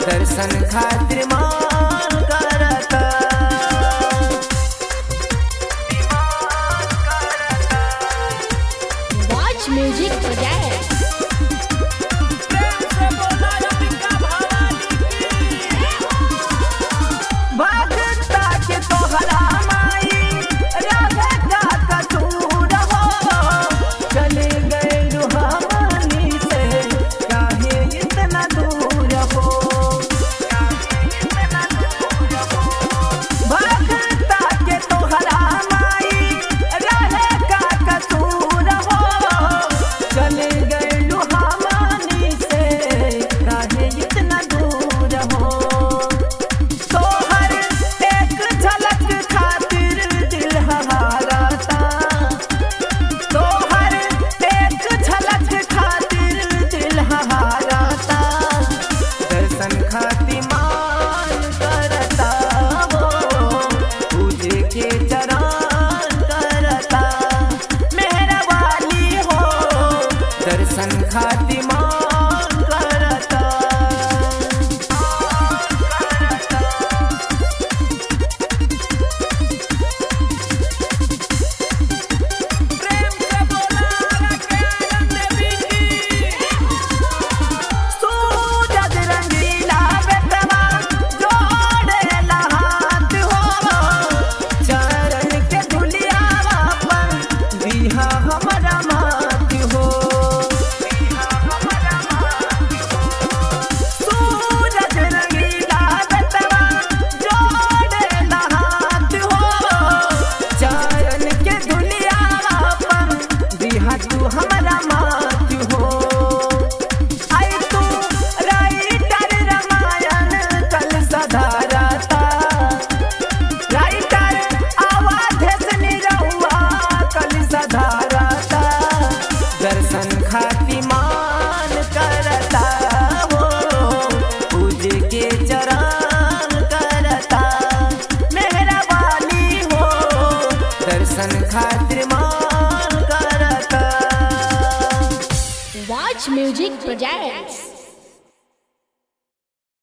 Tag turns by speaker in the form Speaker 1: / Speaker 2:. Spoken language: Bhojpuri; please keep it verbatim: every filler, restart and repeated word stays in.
Speaker 1: दर्शन खातिर मान करता।
Speaker 2: Watch Music Project।
Speaker 1: भगता के तोहरा माई राधे का कसूर हो, चले गए रुहानी से काहे इतना दूर हो। भगता के तोहरा माई राधे का कसूर हो, चले गए रुहानी से काहे इतना दूर हो। खाती मान करता हो, पूजे के चरण करता। मेहरा वाली हो, दर्शन खाती मान करता। हमारा मात हो, सूरज रंगीला बेटवा जोड़ेला हाथ हो, चरण के धुलिया पर दिहा तू हमारा मात हो। आई तू राइटर रामायण कल सधारता, राइटर आवाज से रहुआ कल सधारता। दर्शन खाती मान करता हो, पूजे के चरण करता। मेहरा वाली हो, दर्शन खातिर मान करता।
Speaker 2: Watch Music Project।